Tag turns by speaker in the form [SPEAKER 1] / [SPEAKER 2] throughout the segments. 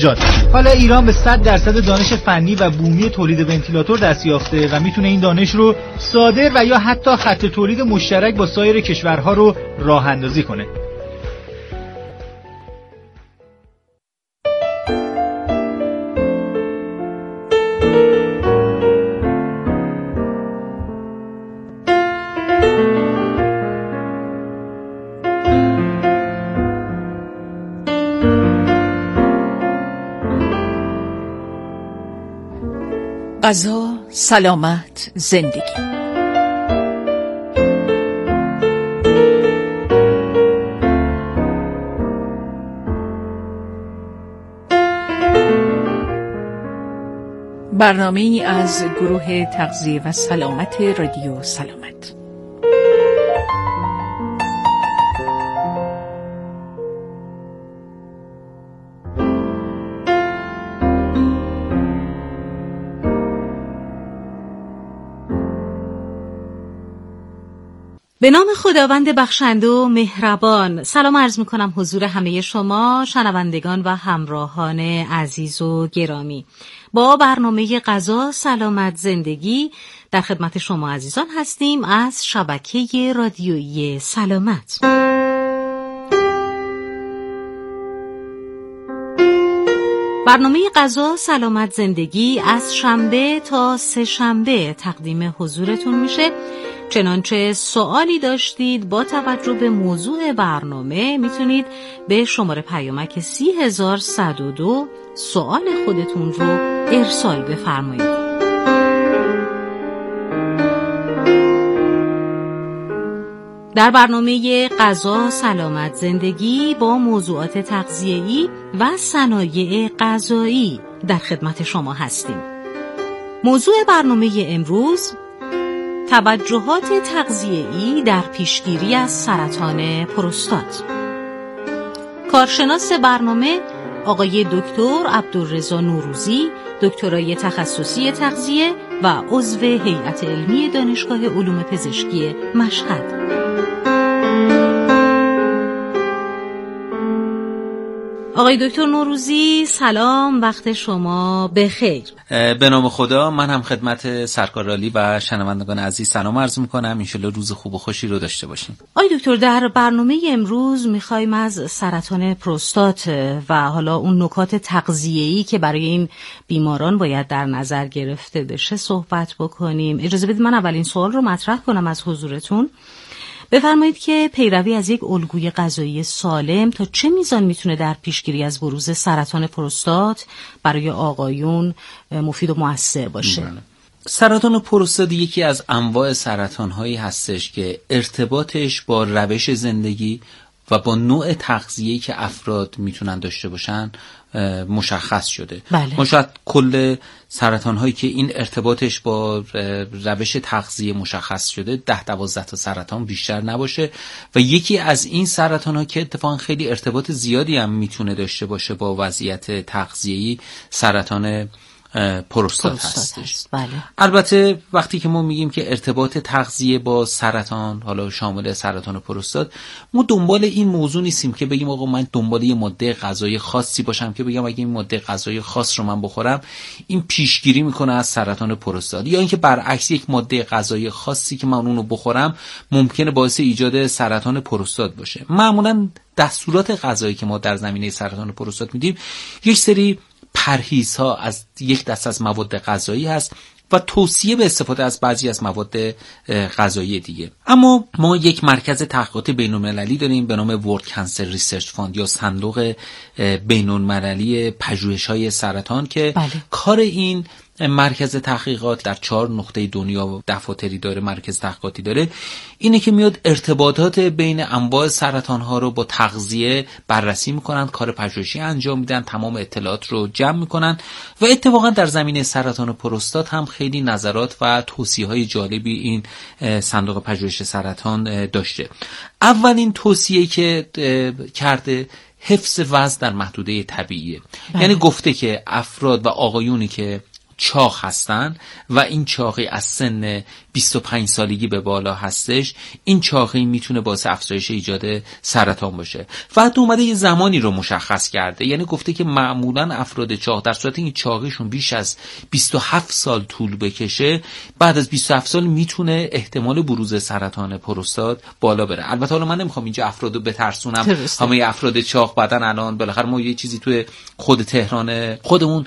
[SPEAKER 1] حالا ایران به 100% دانش فنی و بومی تولید ونتیلاتور دست یافته و میتونه این دانش رو صادر و یا حتی خط تولید مشترک با سایر کشورها رو راه اندازی کنه.
[SPEAKER 2] غذا، سلامت، زندگی. برنامه‌ای از گروه تغذیه و سلامت رادیو سلامت.
[SPEAKER 3] به نام خداوند بخشنده و مهربان. سلام عرض می‌کنم حضور همه شما شنوندگان و همراهان عزیز و گرامی. با برنامه غذا، سلامت، زندگی در خدمت شما عزیزان هستیم از شبکه رادیویی سلامت. برنامه غذا، سلامت، زندگی از شنبه تا سه شنبه تقدیم حضورتون میشه. چنانچه سوالی داشتید با توجه به موضوع برنامه میتونید به شماره پیامک 30102 سوال خودتون رو ارسال بفرمایید. در برنامه غذا، سلامت، زندگی با موضوعات تغذیه‌ای و صنایع غذایی در خدمت شما هستیم. موضوع برنامه امروز توجهات تغذیه‌ای در پیشگیری از سرطان پروستات. کارشناس برنامه آقای دکتر عبدالرضا نوروزی، دکترای تخصصی تغذیه و عضو هیئت علمی دانشگاه علوم پزشکی مشهد. آقای دکتر نوروزی سلام، وقت شما بخیر.
[SPEAKER 4] به نام خدا، من هم خدمت سرکار عالی و شنوندگان عزیز سلام عرض میکنم. انشالله روز خوب و خوشی رو داشته باشیم.
[SPEAKER 3] آقای دکتر، در برنامه امروز میخوایم از سرطان پروستات و حالا اون نکات تغذیه‌ای که برای این بیماران باید در نظر گرفته بشه صحبت بکنیم. اجازه بدید من اولین سوال رو مطرح کنم از حضورتون. بفرمایید که پیروی از یک الگوی غذایی سالم تا چه میزان میتونه در پیشگیری از بروز سرطان پروستات برای آقایون مفید و مؤثر باشه؟
[SPEAKER 4] سرطان پروستات یکی از انواع سرطان‌هایی هستش که ارتباطش با روش زندگی و با نوع تغذیه‌ای که افراد میتونن داشته باشن مشخص شده.
[SPEAKER 3] بله.
[SPEAKER 4] ما شاید کل سرطان هایی که این ارتباطش با روش تغذیه مشخص شده 10-12 تا سرطان بیشتر نباشه و یکی از این سرطان ها که اتفاقا خیلی ارتباط زیادی هم میتونه داشته باشه با وضعیت تغذیه‌ای سرطان پروستات هستش.
[SPEAKER 3] بله.
[SPEAKER 4] البته وقتی که ما میگیم که ارتباط تغذیه با سرطان، حالا شامل سرطان پروستات، ما دنبال این موضوع نیستیم که بگیم آقا من دنبال یه ماده غذایی خاصی باشم که بگم اگه این ماده غذایی خاص رو من بخورم این پیشگیری میکنه از سرطان پروستات، یا اینکه برعکس یک ماده غذایی خاصی که من اونو بخورم ممکنه باعث ایجاد سرطان پروستات باشه. معمولا دستورات غذایی که ما در زمینه سرطان پروستات میدیم یک سری پرهیزها از یک دسته از مواد غذایی هست و توصیه به استفاده از بعضی از مواد غذایی دیگه. اما ما یک مرکز تحقیقات بین‌المللی داریم به نام ورلد کانسر ریسرچ فاند یا صندوق بین‌المللی پژوهش‌های سرطان که
[SPEAKER 3] بله.
[SPEAKER 4] کار این مرکز تحقیقات در 4 نقطه دنیا دفاتری داره، مرکز تحقیقاتی داره، اینه که میاد ارتباطات بین انواع سرطان ها رو با تغذیه بررسی میکنن، کار پژوهشی انجام میدن، تمام اطلاعات رو جمع میکنن و اتفاقا در زمینه سرطان پروستات هم خیلی نظرات و توصیه های جالبی این صندوق پژوهش سرطان داشته. اولین توصیه که کرده حفظ وزن در محدوده طبیعیه. یعنی گفته که افراد و آقایونی که چاق هستن و این چاقی از سن 25 سالگی به بالا هستش، این چاقی میتونه باعث افزایش ایجاد سرطان باشه. و حتی اومده یه زمانی رو مشخص کرده، یعنی گفته که معمولا افراد چاق در صورت این چاقیشون بیش از 27 سال طول بکشه، بعد از 27 سال میتونه احتمال بروز سرطان پروستات بالا بره. البته حالا من نمیخوام اینجا افرادو بترسونم، همه افراد چاق بعدن الان بالاخره ما یه چیزی توی خود تهران خودمون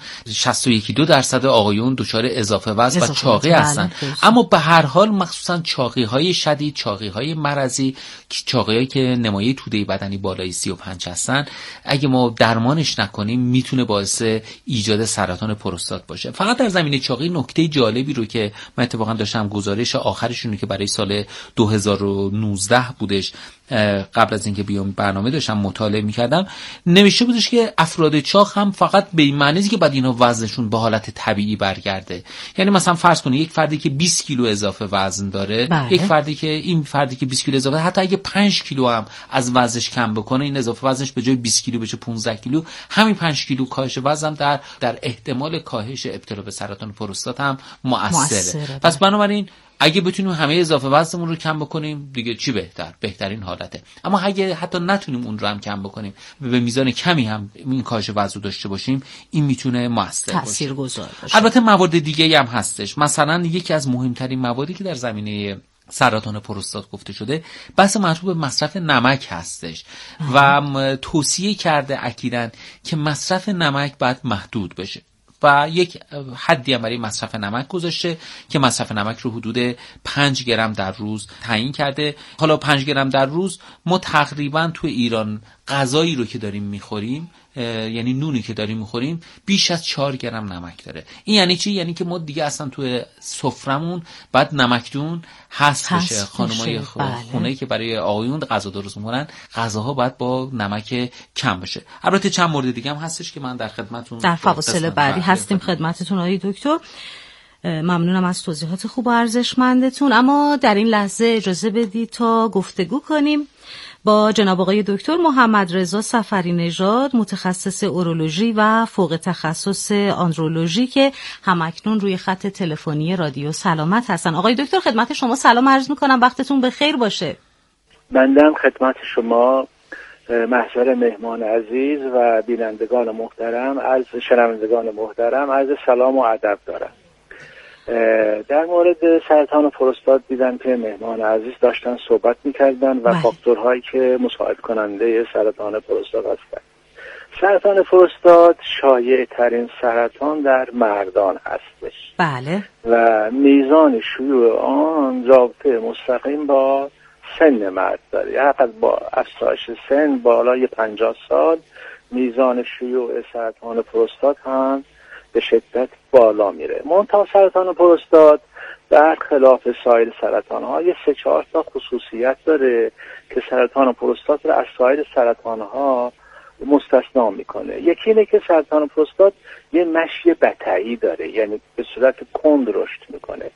[SPEAKER 4] 61% آقایون دچار اضافه وزن و چاقی هستن. اما به هر حال مخصوصا چاقی‌های شدید، چاقی‌های مرضی، چاقی‌هایی که نمایه توده بدنی بالای 35 هستن، اگه ما درمانش نکنیم میتونه باعث ایجاد سرطان پروستات باشه. فقط در زمینه چاقی نکته جالبی رو که من اتفاقا داشتم گزارش آخرشون که برای سال 2019 بودش، قبل از اینکه بیام برنامه داشتم مطالعه می‌کردم، نوشته بودش که افراد چاق هم فقط به این معنی که بعد اینا وزنشون به حالت طبیعی برگرده. یعنی مثلا فرض کنید یک فردی که 20 کیلو اضافه وزن داره، یک فردی که 20 کیلو اضافه، حتی اگه 5 کیلو هم از وزنش کم بکنه، این اضافه وزنش به جای 20 کیلو بشه 15 کیلو، همین 5 کیلو کاهش وزن در احتمال کاهش ابتلا به سرطان پروستات هم مؤثره. پس بنابراین اگه بتونیم همه اضافه وزنمون رو کم بکنیم دیگه چی بهترین حالته. اما اگه حتی نتونیم اون رو هم کم بکنیم و به میزان کمی هم این کاهش وزن داشته باشیم، این میتونه موثر باشه،
[SPEAKER 3] تاثیرگذار باشه.
[SPEAKER 4] البته موارد دیگه هم هستش. مثلا یکی از مهمترین مواردی که در زمینه سرطان پروستات گفته شده بحث مربوط به مصرف نمک هستش و توصیه کرده اکیداً که مصرف نمک باید محدود بشه و یک حدی هم برای مصرف نمک گذاشته که مصرف نمک رو حدود 5 گرم در روز تعیین کرده. حالا 5 گرم در روز ما تقریبا تو ایران غذایی رو که داریم میخوریم، یعنی نونی که داریم میخوریم، بیش از 4 گرم نمک داره. این یعنی چی؟ یعنی که ما دیگه اصلا تو سفرمون بعد نمکدون هست بشه. خانمای خونه که برای آقایون غذا درست میکنن، غذاها باید با نمک کم بشه. البته چند مورد دیگه هم هستش که من در خدمتتون
[SPEAKER 3] در فواصل بعدی هستیم خدمتتون آقای دکتر. ممنونم از توضیحات خوب و ارزشمندتون. اما در این لحظه اجازه بدید تا گفتگو کنیم با جناب آقای دکتر محمد رضا صفری نژاد، متخصص اورولوژی و فوق تخصص آندرولوژی که همکنون روی خط تلفنی رادیو سلامت هستن. آقای دکتر خدمت شما سلام عرض میکنم، وقتتون بخیر باشه.
[SPEAKER 5] بنده خدمت شما محضر مهمان عزیز و بینندگان محترم، از شنوندگان محترم، عرض سلام و ادب دارم. در مورد سرطان پروستات دیدم که مهمان عزیز داشتن صحبت میکردن و فاکتورهایی که مساعد کننده سرطان پروستات هستند. سرطان پروستات شایع ترین سرطان در مردان هستش.
[SPEAKER 3] بله.
[SPEAKER 5] و میزان شیوع آن رابطه مستقیم با سن مرد داره. یعنی با افزایش سن بالای 50 سال میزان شیوع سرطان پروستات هم به شدت بالا میره. منتها سرطان پروستات برخلاف سایر سرطان‌ها یه 3-4 تا خصوصیت داره که سرطان پروستات رو از سایر سرطان‌ها مستثنا میکنه. یکی اینه که سرطان پروستات یه مشی بطعی داره، یعنی به صورت کند رشد میکنه.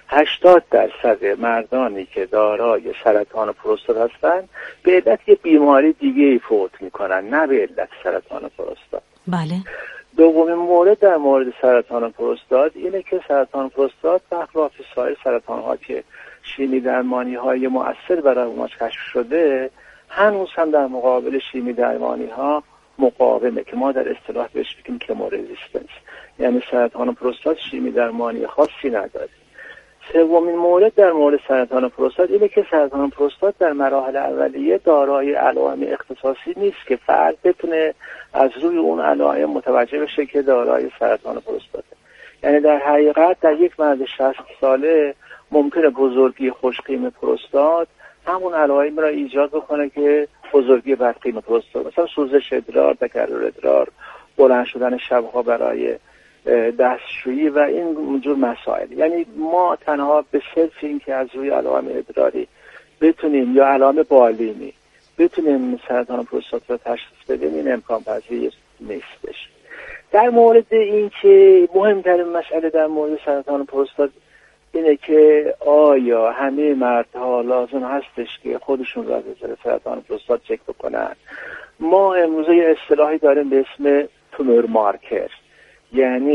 [SPEAKER 5] 80% مردانی که دارای سرطان پروستات هستن به علت یه بیماری دیگه فوت میکنن، نه به علت سرطان پروستات.
[SPEAKER 3] بله.
[SPEAKER 5] دومین مورد در مورد سرطان پروستات اینه که سرطان پروستات برخلاف سایر سرطان‌ها که شیمی درمانی‌های مؤثر برای اونها کشف شده، هنوز هم در مقابل شیمی درمانی‌ها مقاومه که ما در اصطلاح بهش میگیم کمورزیستنس، یعنی سرطان پروستات شیمی درمانی خاصی نداره. سومین مورد در مورد سرطان پروستات اینه که سرطان پروستات در مراحل اولیه دارای علائم اختصاصی نیست که فرد بتونه از روی اون علائم متوجه بشه که دارای سرطان پروستاته. یعنی در حقیقت در یک مرد 60 ساله ممکنه بزرگی خوشقیم پروستات همون علائم را ایجاد بکنه که بزرگی بدقیم پروستات، مثلا سوزش ادرار، تکرر ادرار، بلند شدن شبها برای دستشویی و این جور مسائل. یعنی ما تنها به صرف این که از روی علائم ادراری بتونیم یا علائم بالینی بتونیم سرطان پروستات را تشخیص بدیم، این امکان پذیر نیستش. در مورد این که مهمترین مسئله در مورد سرطان پروستات اینه که آیا همه مردها لازم هستش که خودشون را از سرطان پروستات چک بکنن. ما امروزه یه اصطلاحی داریم به اسم تومور مارکر، یعنی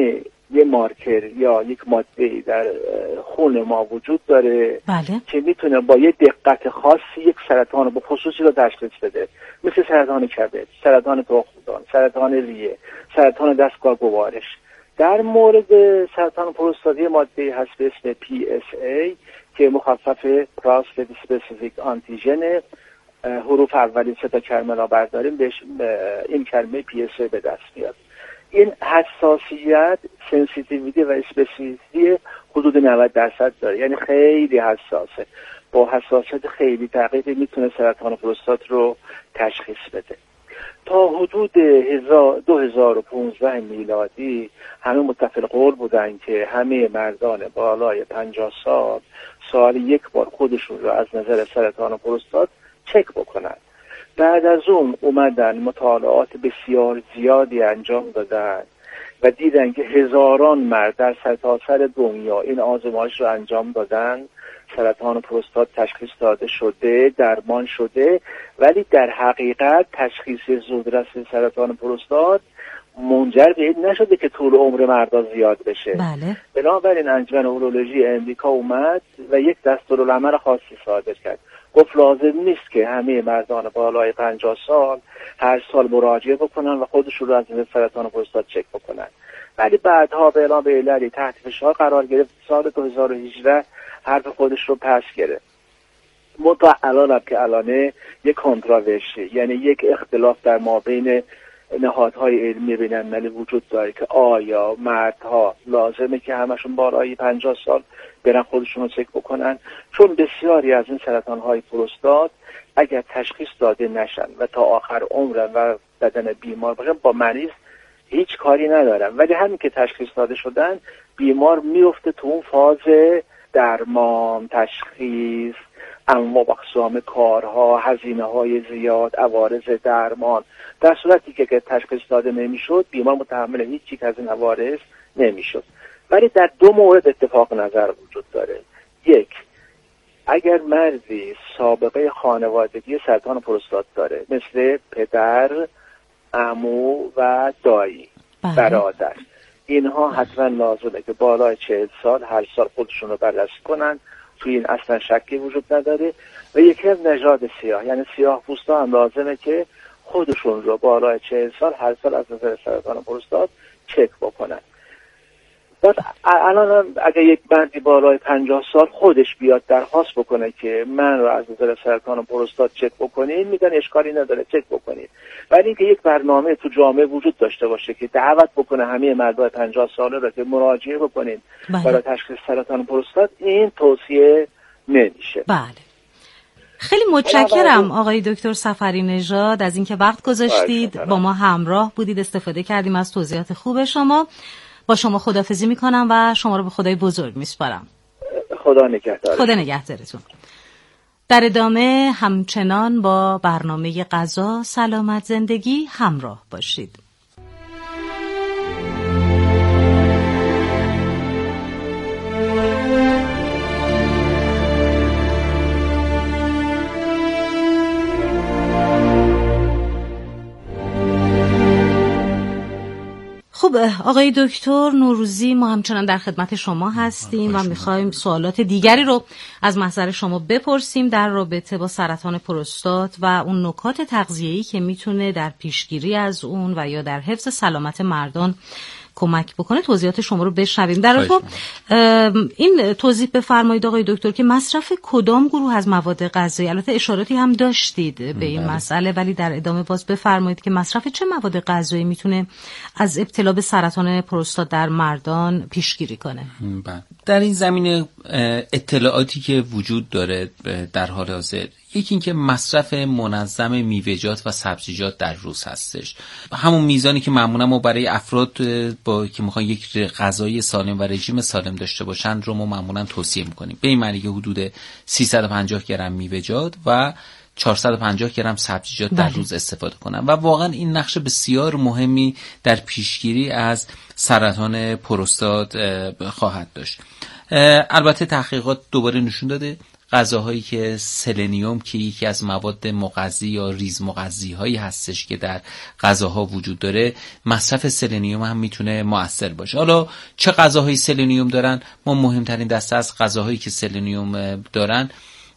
[SPEAKER 5] یه مارکر یا یک ماده‌ای در خون ما وجود داره
[SPEAKER 3] بله.
[SPEAKER 5] که میتونه با یه دقت خاصی یک سرطان به خصوصی رو تشخیص بده، مثل سرطان کبد، سرطان تخمدان، سرطان ریه، سرطان دستگاه گوارش. در مورد سرطان پروستات ماده‌ای هست به اسم PSA که مخفف پروستات اسپسیفیک آنتیژن، حروف اولی 3 کلمه را برداریم بهش این کلمه PSA به دست میاد. این حساسیت، سنسیتیویتی و اسپسیفیتی حدود 90% داره، یعنی خیلی حساسه. با حساسیت خیلی دقیقی میتونه سرطان پروستات رو تشخیص بده. تا حدود 2015 میلادی همه متفق قول بودن که همه مردان بالای 50 سال یک بار خودشون رو از نظر سرطان پروستات چک بکنن. بعد از اون اومدن مطالعات بسیار زیادی انجام دادن و دیدن که هزاران مرد در سرتاسر دنیا این آزمایش رو انجام دادن، سرطان پروستات تشخیص داده شده، درمان شده، ولی در حقیقت تشخیص زودرس سرطان پروستات منجر به این نشده که طول عمر مردا زیاد بشه.
[SPEAKER 3] بله.
[SPEAKER 5] بنابراین انجمن اورولوژی امریکا اومد و یک دستورالعمل خاصی صادر کرد. گفت لازم نیست که همه مردان بالای 50 سال هر سال مراجعه بکنن و خودشون رو از سرطان پروستات چک بکنن، ولی بعدها به اعلام عللی تحت فشار قرار گرفت. سال 2018 حرف خودش رو پس گرفت. متا الان که الانه یک کنتراورشی، یعنی یک اختلاف در مابین نهادهای علمی بین‌المللی وجود داره که آیا مردها لازمه که همشون بالای 50 سال برن خودشون رو چک بکنن، چون بسیاری از این سرطان‌های پروستات اگر تشخیص داده نشن و تا آخر عمر و بدن بیمار باشن با مریض هیچ کاری ندارن، ولی همین که تشخیص داده شدن بیمار میفته تو اون فاز درمان، تشخیص، انواع و اقسام کارها، هزینه‌های زیاد، عوارض درمان. در صورتی که تشخیص داده نمیشد بیمار متحمل هیچ چیز از این عوارض نمیشد. ولی در 2 مورد اتفاق نظر وجود داره. یک، اگر مردی سابقه خانوادگی سرطان پروستات داره، مثل پدر، عمو و دایی، برادر، اینها حتما لازمه که بالای 40 سال هر سال خودشون رو بررسی کنن. توی این اصلا شکی وجود نداره. و یکی از نژاد سیاه، یعنی سیاه پوستا هم لازمه که خودشون رو بالای 40 سال هر سال از نظر سرطان پروستات چک بکنن. بعد الان اگه یک مردی بالای 50 سال خودش بیاد درخواست بکنه که من رو از نظر سرطان پروستات چک بکنین، میگن اشکالی نداره چک بکنین. ولی اینکه یک برنامه تو جامعه وجود داشته باشه که دعوت بکنه همه مردای 50 ساله رو که مراجعه بکنین برای تشخیص سرطان پروستات، این توصیه نمیشه.
[SPEAKER 3] بله. خیلی متشکرم آقای دکتر سفری نژاد از اینکه وقت گذاشتید با ما همراه بودید، استفاده کردیم از توضیحات خوب شما. با شما خداحافظی میکنم و شما رو به خدای بزرگ میسپارم.
[SPEAKER 5] خدا نگهدار.
[SPEAKER 3] خدا نگهدارتون. در ادامه همچنان با برنامه غذا سلامت زندگی همراه باشید. خب آقای دکتر نوروزی، ما همچنان در خدمت شما هستیم و میخوایم سوالات دیگری رو از محضر شما بپرسیم در رابطه با سرطان پروستات و اون نکات تغذیه‌ای که میتونه در پیشگیری از اون و یا در حفظ سلامت مردان کمک بکنه. توضیحات شما رو بشنویم. در واقع این توضیح بفرمایید آقای دکتر که مصرف کدام گروه از مواد غذایی، البته اشاراتی هم داشتید به این مسئله، ولی در ادامه باز بفرمایید که مصرف چه مواد غذایی میتونه از ابتلا به سرطان پروستات در مردان پیشگیری کنه؟
[SPEAKER 4] در این زمینه اطلاعاتی که وجود داره در حال حاضر، یکی این که مصرف منظم میوه‌جات و سبزیجات در روز هستش، همون میزانی که معمولا ما برای افراد با که میخوان یک غذای سالم و رژیم سالم داشته باشن رو ما معمولا توصیه میکنیم. به این معنی که حدود 350 گرم میوه‌جات و 450 گرم سبزیجات در روز استفاده کنن و واقعا این نقش بسیار مهمی در پیشگیری از سرطان پروستات خواهد داشت. البته تحقیقات دوباره نشون داده غذاهایی که سلنیوم که یکی از مواد مغذی یا ریز مغذی هایی هستش که در غذاها وجود داره، مصرف سلنیوم هم میتونه مؤثر باشه. حالا چه غذاهایی سلنیوم دارن؟ ما مهمترین دسته از غذاهایی که سلنیوم دارن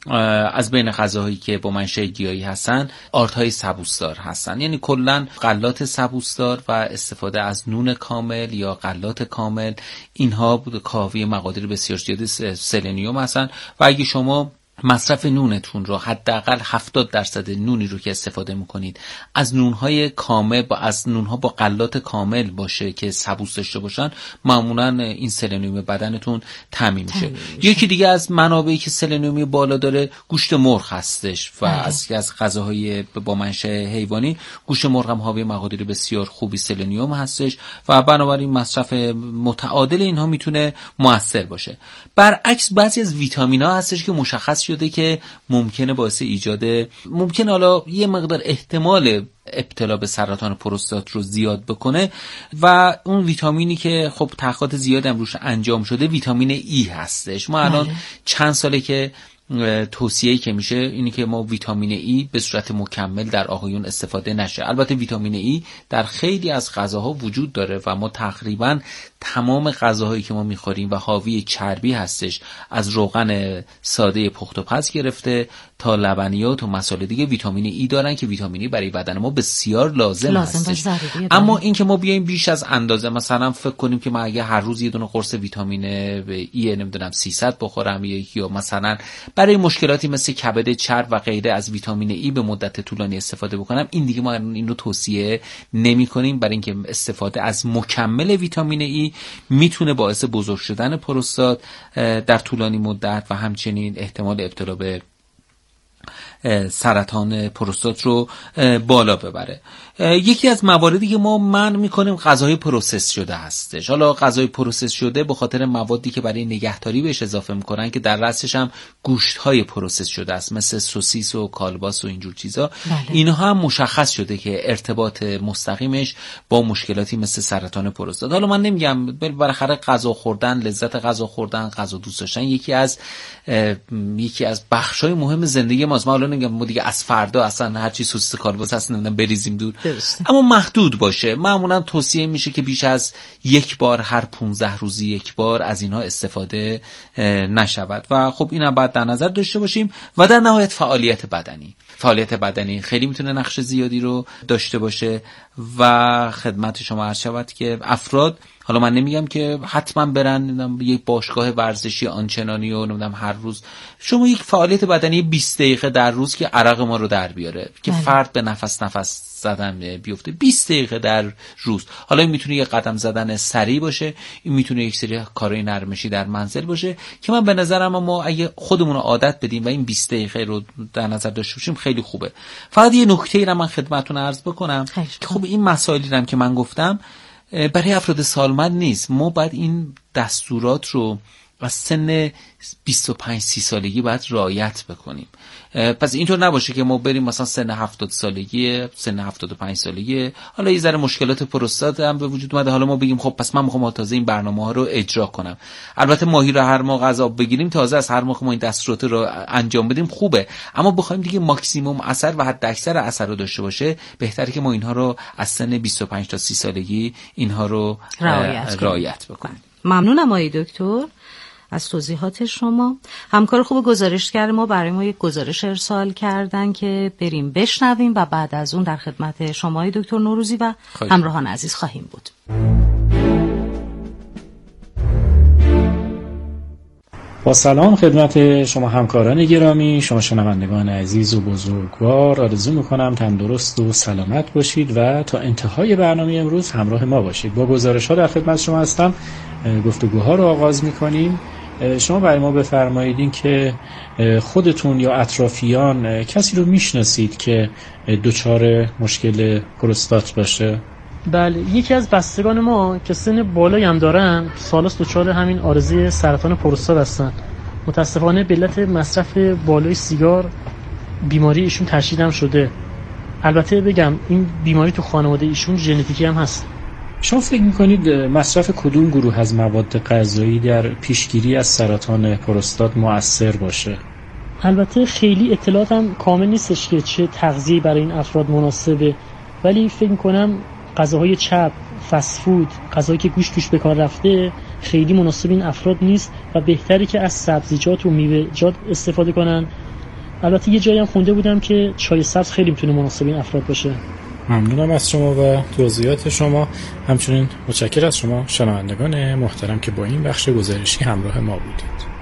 [SPEAKER 4] از بین غذاهایی که با منشأ گیاهی هستن آردهای سبوسدار هستن، یعنی کلا غلات سبوسدار و استفاده از نون کامل یا غلات کامل، اینها حاوی مقادیر بسیار زیاد سلنیوم هستن. و اگه شما مصرف نونتون رو حداقل 70% نونی رو که استفاده میکنید از نونهای کامل از نونها با غلات کامل باشه که سبوس داشته باشن، معمولا این سلنیوم بدنتون تامین میشه. یکی دیگه از منابعی که سلنیومی بالا داره گوشت مرغ هستش و از غذاهای با منشأ حیوانی گوشت مرغ هم حاوی مقادیر بسیار خوبی سلنیوم هستش و بنابراین مصرف متعادل اینها میتونه مؤثر باشه. برعکس بعضی از ویتامین‌ها هستش که مشخص شده که ممکنه باعث ممکنه حالا یه مقدار احتمال ابتلا به سرطان پروستات رو زیاد بکنه و اون ویتامینی که خب تحقیقات زیاد هم روش انجام شده ویتامین ای هستش. ما الان چند ساله که توصیه‌ای که میشه اینی که ما ویتامین ای به صورت مکمل در آقایون استفاده نشه. البته ویتامین ای در خیلی از غذاها وجود داره و ما تقریبا تمام غذاهایی که ما میخوریم و حاوی چربی هستش، از روغن ساده پخت و پز گرفته تا لبنیات و مسائل دیگه ویتامین ای دارن که ویتامین ای برای بدن ما بسیار لازم هستش. اما این که ما بیایم بیش از اندازه مثلا فکر کنیم که من اگه هر روز یه دونه قرص ویتامین ای نمیدونم 300 بخورم یا مثلا برای مشکلاتی مثل کبد، چرب و غیره از ویتامین ای به مدت طولانی استفاده بکنم، این دیگه ما این رو توصیه نمی‌کنیم، برای اینکه استفاده از مکمل ویتامین ای میتونه باعث بزرگ شدن پروستات در طولانی مدت و همچنین احتمال ابتلا به سرطان پروستات رو بالا ببره. یکی از مواردی که ما منع میکنیم غذاهای پروسس شده هستش. حالا غذای پروسس شده به خاطر موادی که برای نگهداری بهش اضافه میکنن که در رأسش هم گوشت‌های پروسس شده است، مثل سوسیس و کالباس و اینجور چیزا. اینها هم مشخص شده که ارتباط مستقیمش با مشکلاتی مثل سرطان پروستات. حالا من نمیگم بالاخره غذا خوردن، لذت غذا خوردن، غذا دوست داشتن یکی از بخشای مهم زندگی ماست. ما حالا نمیگم ما دیگه از فردا اصلا هر چی سوسیس کالباس هست نمیدونم بریزیم دور، اما محدود باشه. معمولا توصیه میشه که بیش از یک بار هر 15 روزی یک بار از اینها استفاده نشود و خب اینم باید در نظر داشته باشیم. و در نهایت فعالیت بدنی خیلی میتونه نقش زیادی رو داشته باشه و خدمت شما عرض شود که افراد، حالا من نمیگم که حتما برن یک باشگاه ورزشی آنچنانی و نمیدونم هر روز، شما یک فعالیت بدنی 20 دقیقه در روز که عرق ما رو در بیاره که فرد به نفس زدن بیفته 20 دقیقه در روز. حالا این میتونه یک قدم زدن سریع باشه، این میتونه یک سری کارهای نرمشی در منزل باشه که من به نظرم ما اگه خودمون رو عادت بدیم و این 20 دقیقه رو در نظر داشته باشیم خیلی خوبه. فقط یه نکته‌ای رو من خدمتتون عرض بکنم که خب این مسائلی هم که من گفتم برای افراد سالمند نیست. ما باید این دستورات رو از سن 25-30 سالگی باید رعایت بکنیم. پس اینطور نباشه که ما بریم مثلا سن 70 سالگی، سن 75 سالگی، حالا یه ذره مشکلات پروستات هم به وجود اومده، حالا ما بگیم خب پس من میخوام تازه این برنامه‌ها رو اجرا کنم. البته ماهی رو هر ماه غذا بگیریم تازه از هر ماه ما این دستورات رو انجام بدیم خوبه، اما بخوایم دیگه ماکسیمم اثر و حد اکثر اثر رو داشته باشه، بهتره که ما اینها رو از سن 25 تا 30 سالگی اینها رو رعایت بکنیم.
[SPEAKER 3] ممنونم آقای دکتر از توضیحات شما. همکار خوب گزارشگر ما برای ما یک گزارش ارسال کردن که بریم بشنویم و بعد از اون در خدمت شما دکتر نوروزی و همراهان عزیز خواهیم بود.
[SPEAKER 6] با سلام خدمت شما همکاران گرامی، شما شنوندگان عزیز و بزرگوار، آرزو میکنم تندرست و سلامت باشید و تا انتهای برنامه امروز همراه ما باشید. با گزارش ها در خدمت شما هستم. گفتگوها رو آغاز میکنیم. شما برای ما بفرمایید که خودتون یا اطرافیان کسی رو میشناسید که دچار مشکل پروستات باشه؟
[SPEAKER 7] بله، یکی از بستگان ما که سن بالایی هم دارن سالس دچار همین عارضه سرطان پروستات هستن. متاسفانه به علت مصرف بالای سیگار بیماری ایشون تشدید هم شده. البته بگم این بیماری تو خانواده ایشون ژنتیکی هم هست.
[SPEAKER 6] شما فکر میکنید مصرف کدوم گروه از مواد غذایی در پیشگیری از سرطان پروستات مؤثر باشه؟
[SPEAKER 7] البته خیلی اطلاعاتم کامل نیستش که چه تغذیه‌ای برای این افراد مناسبه، ولی فکر می‌کنم غذاهای چرب، فست فود، غذایی که گوشت توش به کار رفته خیلی مناسب این افراد نیست و بهتره که از سبزیجات و میوه‌جات استفاده کنن. البته یه جایی هم خونده بودم که چای سبز خیلی میتونه مناسب این افراد باشه.
[SPEAKER 6] ممنونم از شما و توضیحات شما. همچنین متشکرم از شما شنوندگان محترم که با این بخش گزارشی همراه ما بودید.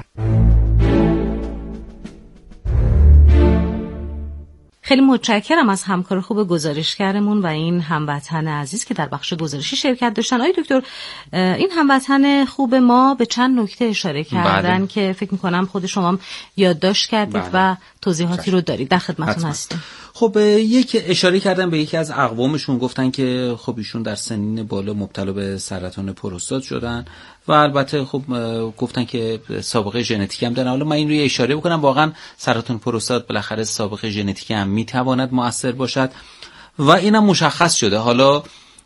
[SPEAKER 3] خیلی متشکرم از همکار خوب گزارشگرمون و این هموطن عزیز که در بخش گزارشی شرکت داشتن. آقای دکتر، این هموطن خوب ما به چند نکته اشاره کردن که فکر می‌کنم خود شما هم یادداشت کردید و توضیحاتی رو دارید. در خدمتتون هستیم.
[SPEAKER 4] خب یک اشاره کردن به یکی از اقوامشون، گفتن که خب ایشون در سنین بالا مبتلا به سرطان پروستات شدن و البته خب گفتن که سابقه ژنتیکی هم دارن. حالا من این روی اشاره بکنم، واقعا سرطان پروستات بالاخره سابقه ژنتیکی هم میتواند مؤثر باشد و اینم مشخص شده. حالا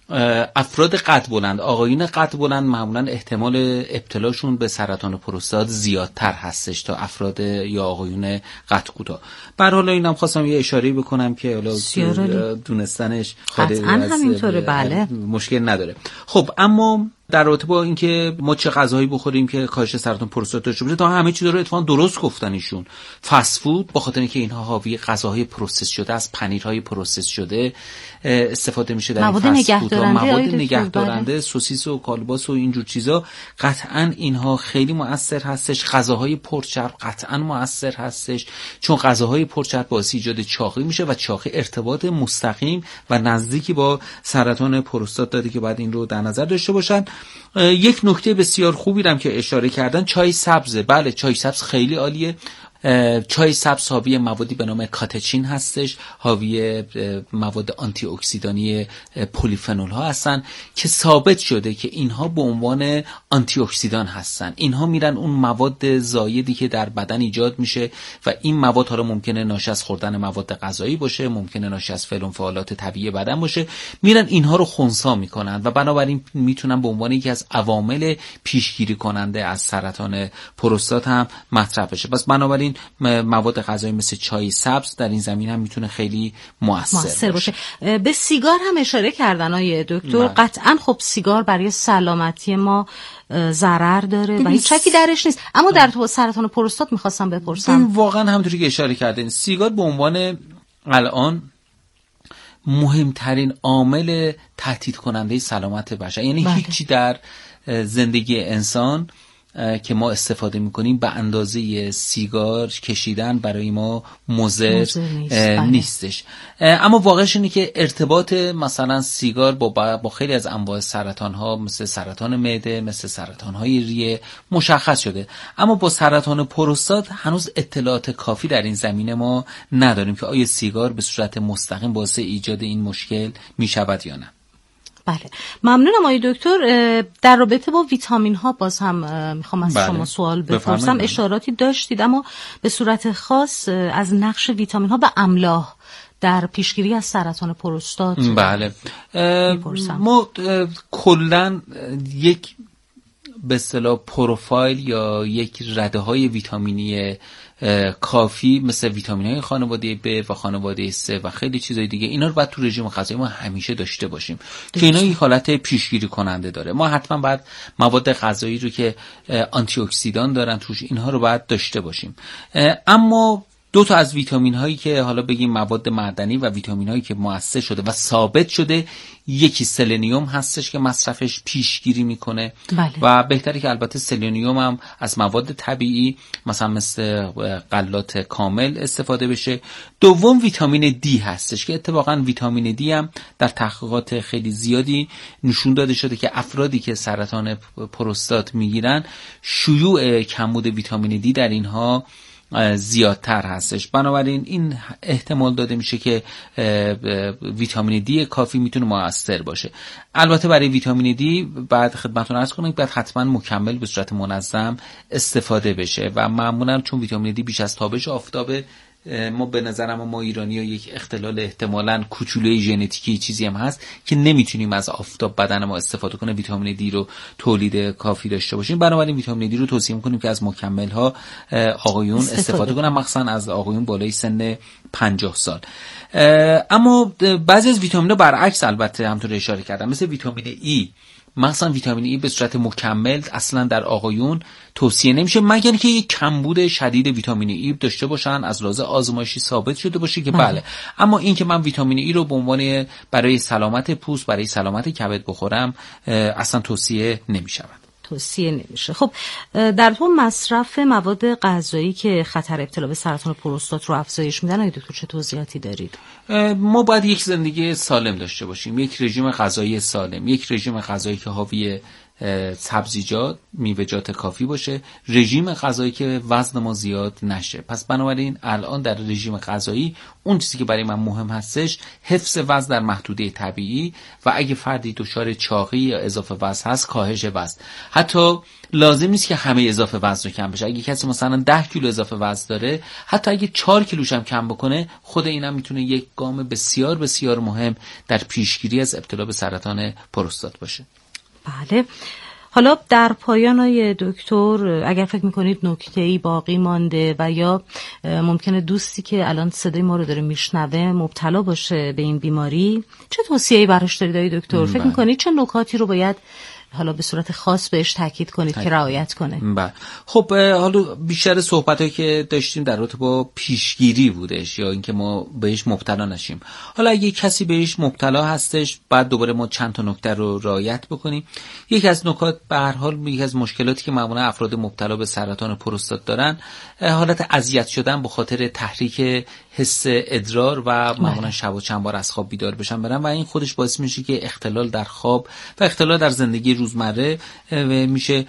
[SPEAKER 4] افراد قد بلند، آقایون قد بلند معمولا احتمال ابتلاشون به سرطان پروستات زیادتر هستش تا افراد یا آقایون قد کوتاه. به هر حال اینم خواستم یه اشاره بکنم که حالا دونستنش
[SPEAKER 3] قطعاً همینطوره، بله،
[SPEAKER 4] مشکل نداره. خب اما در رابطه با اینکه ما چه غذاهایی بخوریم که کاهش سرطان پروستات داشته باشه، تا همه چیز رو اتفاقا درست گفتن ایشون. فست فود، با خاطر اینکه اینها حاوی غذاهای پروسس شده، از پنیرهای پروسس شده استفاده میشه در
[SPEAKER 3] مواد
[SPEAKER 4] فست فود، مواد
[SPEAKER 3] نگهدارنده،
[SPEAKER 4] سوسیس و کالباس و اینجور چیزا، قطعا اینها خیلی مؤثر هستش. غذاهای پرچرب قطعا مؤثر هستش، چون غذاهای پرچرب باعث ایجاد چاقی میشه و چاقی ارتباط مستقیم و نزدیکی با سرطان پروستات داره که باید این رو در نظر داشته باشن. یک نکته بسیار خوبی هم که اشاره کردن، چای سبزه. بله، چای سبز خیلی عالیه. چای سبز حاوی موادی به نام کاتچین هستش، حاوی مواد آنتی اکسیدانی پلیفنول ها هستن که ثابت شده که اینها به عنوان آنتی اکسیدان هستن. اینها میرن اون مواد زایدی که در بدن ایجاد میشه و این مواد حالا ممکنه ناشی از خوردن مواد غذایی باشه، ممکنه ناشی از فعل و انفعالات طبیعی بدن باشه، میرن اینها رو خنثی میکنن و بنابراین میتونن به عنوان یکی از عوامل پیشگیری کننده از سرطان پروستات هم مطرح بشه. پس بنابراین مواد غذایی مثل چای سبز در این زمین هم میتونه خیلی مؤثر باشه.
[SPEAKER 3] به سیگار هم اشاره کردن آقای دکتر. قطعا خب سیگار برای سلامتی ما ضرر داره و هیچ شکی درش نیست، اما در سرطان پروستات میخواستم بپرسم.
[SPEAKER 4] واقعا همونطوری که اشاره کردین، سیگار به عنوان الان مهمترین عامل تهدید کننده سلامت بشر، یعنی هیچی در زندگی انسان که ما استفاده میکنیم به اندازه سیگار کشیدن برای ما مضر نیستش. اما واقعش اینه که ارتباط مثلا سیگار با خیلی از انواع سرطان ها مثل سرطان معده، مثل سرطان های ریه مشخص شده، اما با سرطان پروستات هنوز اطلاعات کافی در این زمینه ما نداریم که آیا سیگار به صورت مستقیم باعث ایجاد این مشکل میشود یا نه.
[SPEAKER 3] بله، ممنونم آقای دکتر. در رابطه با ویتامین ها باز هم میخوام از شما سوال بپرسم. اشاراتی داشتید اما به صورت خاص از نقش ویتامین ها و املاح در پیشگیری از سرطان پروستات.
[SPEAKER 4] بله، ما کلاً یک به اصطلاح پروفایل یا یک رده های ویتامینی کافی مثل ویتامین های خانواده B و خانواده C و خیلی چیزای دیگه، اینا رو باید تو رژیم غذایی ما همیشه داشته باشیم که اینا یک حالت پیشگیری کننده داره. ما حتما باید مواد غذایی رو که آنتی اکسیدان دارن توش، اینها رو باید داشته باشیم. اما دو تا از ویتامین هایی که حالا بگیم مواد معدنی و ویتامین هایی که مؤثر شده و ثابت شده، یکی سلنیوم هستش که مصرفش پیشگیری میکنه.
[SPEAKER 3] بله.
[SPEAKER 4] و بهتره که البته سلنیوم هم از مواد طبیعی مثلا مثل غلات کامل استفاده بشه. دوم ویتامین دی هستش که اتفاقا ویتامین دی هم در تحقیقات خیلی زیادی نشون داده شده که افرادی که سرطان پروستات میگیرن شیوع کمبود ویتامین دی در اینها زیادتر هستش. بنابراین این احتمال داده میشه که ویتامین دی کافی میتونه مؤثر باشه. البته برای ویتامین دی بعد خدمتتون عرض کنم بعد حتما مکمل به صورت منظم استفاده بشه و معمولا چون ویتامین دی بیش از تابش آفتاب ما به نظرم ما ایرانی‌ها یک اختلال احتمالاً کوچولوی ژنتیکی چیزی هم هست که نمیتونیم از آفتاب بدن ما استفاده کنه ویتامین دی رو تولید کافی داشته باشیم. بنابراین ویتامین دی رو توصیه می‌کنیم که از مکمل‌ها آقایون استفاده کنن، مخصوصاً از آقایون بالای سن 50 سال. اما بعضی از ویتامین‌ها برعکس البته همونطور اشاره کردم، مثل ویتامین ای، مثلا ویتامین ای به صورت مکمل اصلا در آقایون توصیه نمیشه مگر اینکه یک کمبود شدید ویتامین ای داشته باشن، از لحاظ آزمایشی ثابت شده باشه که بله. اما این که من ویتامین ای رو به عنوان برای سلامت پوست، برای سلامت کبد بخورم اصلا توصیه نمیشه.
[SPEAKER 3] خب در تو مصرف مواد غذایی که خطر ابتلا به سرطان پروستات رو افزایش میدن، دکتر چه توضیحاتی دارید؟
[SPEAKER 4] ما باید یک زندگی سالم داشته باشیم، یک رژیم غذایی سالم، یک رژیم غذایی که حاوی سبزیجات، میوه‌جات کافی باشه، رژیم غذایی که وزن ما زیاد نشه. پس بنابراین الان در رژیم غذایی اون چیزی که برای من مهم هستش حفظ وزن در محدوده طبیعی و اگه فردی دچار چاقی یا اضافه وزن هست کاهش وزن. حتی لازم نیست که همه اضافه وزن رو کم بشه. اگه کسی مثلا 10 کیلو اضافه وزن داره، حتی اگه 4 کیلوش هم کم بکنه، خود اینم میتونه یک گام بسیار بسیار مهم در پیشگیری از ابتلا به سرطان پروستات باشه.
[SPEAKER 3] بله. حالا در پایان های دکتر اگر فکر میکنید نکته‌ای باقی مانده و یا ممکنه دوستی که الان صدای ما رو داره میشنوه مبتلا باشه به این بیماری، چه توصیه‌ای براش دارید دکتر؟ فکر میکنید چه نکاتی رو باید حالا به صورت خاص بهش تاکید کنید که رعایت کنه؟
[SPEAKER 4] بله. خب حالا بیشتر صحبتایی که داشتیم در رابطه با پیشگیری بودش یا اینکه ما بهش مبتلا نشیم. حالا اگه کسی بهش مبتلا هستش، بعد دوباره ما چند تا نکته رو رعایت بکنیم. یکی از نکات به هر حال یکی از مشکلاتی که معمولا افراد مبتلا به سرطان پروستات دارن، حالت اذیت شدن به خاطر تحریک حس ادرار و معمولا شب و چند بار از خواب بیدار بشن برن و این خودش باعث میشه که اختلال در خواب و اختلال در زندگی روزمره میشه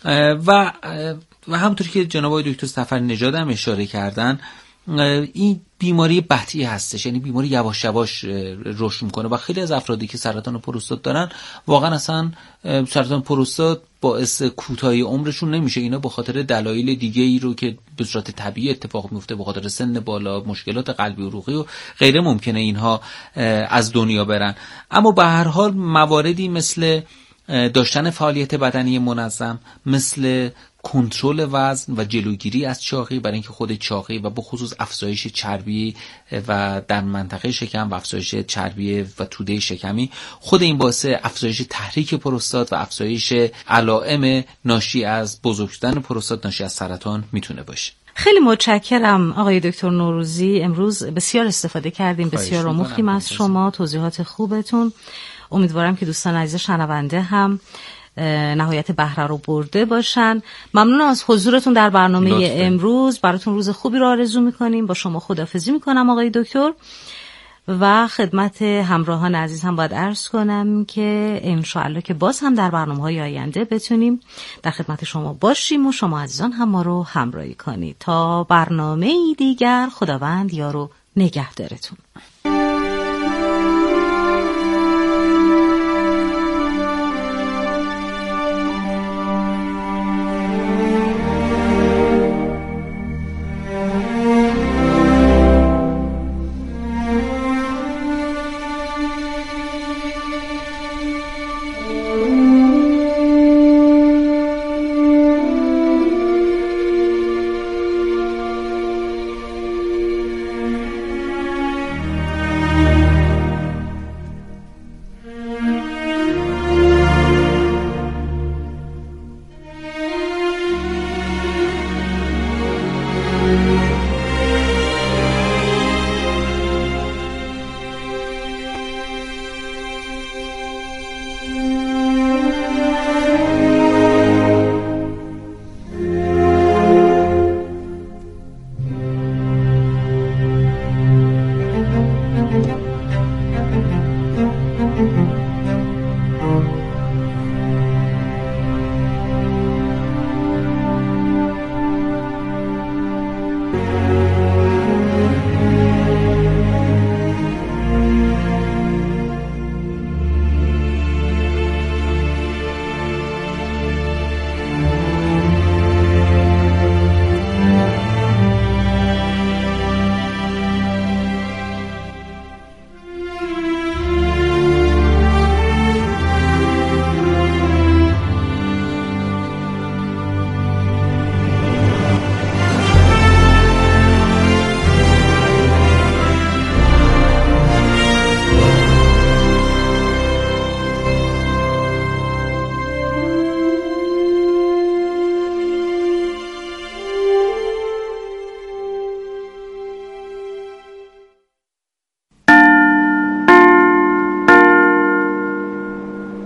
[SPEAKER 4] و همونطور که جناب آقای دکتر صفر نژاد هم اشاره کردن، این بیماری بطیء هستش، یعنی بیماری یواش یواش رشد میکنه و خیلی از افرادی که سرطان پروستات دارن واقعا اصلا سرطان پروستات باعث کوتاهی عمرشون نمیشه. اینا به خاطر دلایل دیگه ای رو که به صورت طبیعی اتفاق میفته، به خاطر سن بالا، مشکلات قلبی و عروقی و غیره، ممکنه اینها از دنیا برن. اما به هر حال مواردی مثل داشتن فعالیت بدنی منظم، مثل کنترل وزن و جلوگیری از چاقی، برای اینکه خود چاقی و به خصوص افزایش چربی و در منطقه شکم و افزایش چربی و توده شکمی، خود این باعث افزایش تحریک پروستات و افزایش علائم ناشی از بزرگ شدن پروستات، ناشی از سرطان میتونه باشه.
[SPEAKER 3] خیلی متشکرم آقای دکتر نوروزی، امروز بسیار استفاده کردیم، بسیار آموختیم از شما، توضیحات خوبتون. امیدوارم که دوستان عزیز شنونده هم نهایت بهره رو برده باشن. ممنون از حضورتون در برنامه امروز، براتون روز خوبی رو آرزو میکنیم. با شما خداحافظی میکنم آقای دکتر و خدمت همراهان عزیز هم باید عرض کنم که انشاءالله که باز هم در برنامه‌های آینده بتونیم در خدمت شما باشیم و شما عزیزان هم ما رو همراهی کنید. تا برنامه‌ای دیگر، خداوند یار و نگهدارتون.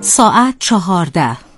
[SPEAKER 3] ساعت 14